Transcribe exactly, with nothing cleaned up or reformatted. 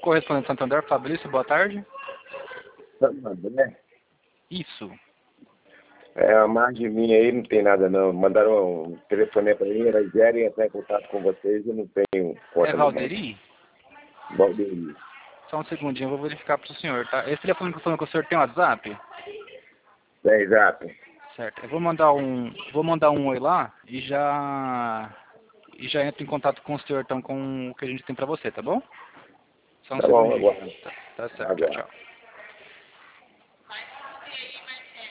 correspondente Santander, Fabrício, boa tarde. André? Isso. É, a margem minha aí não tem nada não. Mandaram um telefone para mim, elas vierem entrar em contato com vocês, eu não tenho conta. É Valderi? Valderi. Só um segundinho, eu vou verificar para o senhor, tá? Esse telefone que eu falando com o senhor tem WhatsApp? É, exato. Certo. Eu vou mandar um, vou mandar um oi lá e já e já entro em contato com o senhor, então, com o que a gente tem para você, tá bom? Só um Tá bom, segundinho. agora. Tá, tá certo. Tchau, Agora. tchau.